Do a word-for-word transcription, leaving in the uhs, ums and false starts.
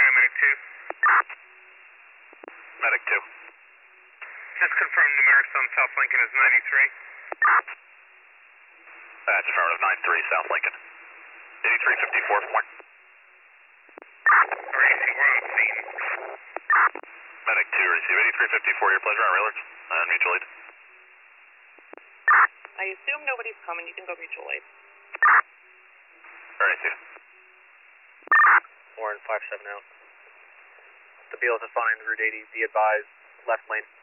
Line Medic two. Medic two. Just confirm numerics on South Lincoln is ninety-three. That's affirmative, nine three, South Lincoln. eighty-three fifty-four. Alright, we're on scene. Medic two, receive eighty-three fifty-four, your pleasure, on railroad, and mutual aid. I assume nobody's coming, you can go mutual aid. Alright, see you. Warren five seven out. The Beal is defined, Route eighty, be advised, left lane.